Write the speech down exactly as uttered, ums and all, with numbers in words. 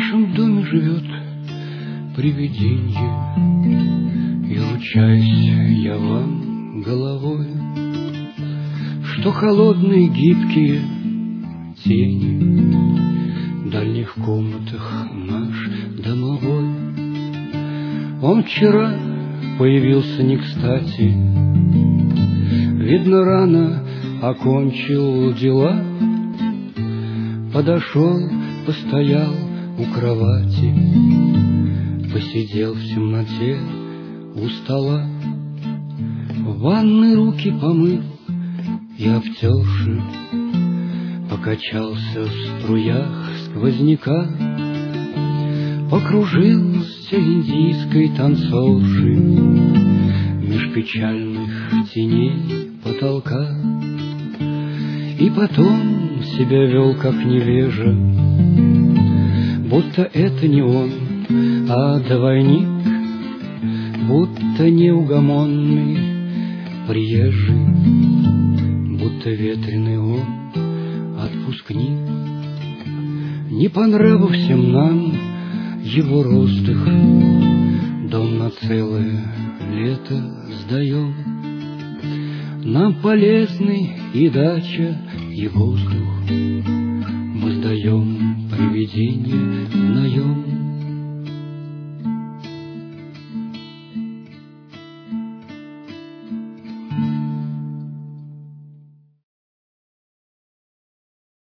нашем доме живет привиденье, и ручаюсь я вам головой, что холодные гибкие тени в дальних комнатах наш домовой. Он вчера появился не кстати, видно, рано окончил дела, подошел, постоял у кровати, посидел в темноте у стола, в ванной руки помыл и обтерши, покачался в струях сквозняка, покружился индийской танцовши меж печальных теней потолка, и потом себя вел как невежа, будто это не он, а двойник, будто неугомонный приезжий, будто ветреный он отпускник. Не по нраву всем нам его роздых, дом на целое лето сдаем. Нам полезны и дача, и воздух, мы сдаем привидение в наем.